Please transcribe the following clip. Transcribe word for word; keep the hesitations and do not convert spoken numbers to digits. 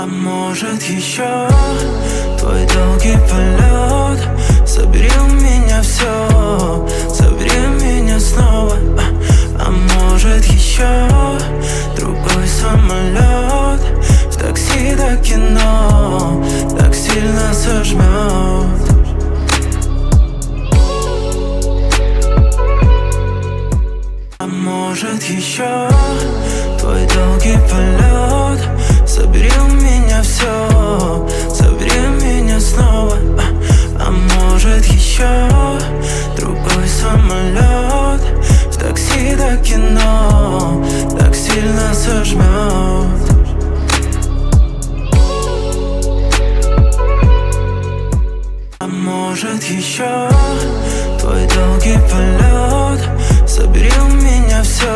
А может еще твой долгий полет забери у меня все, забери меня снова. А, а может еще другой самолет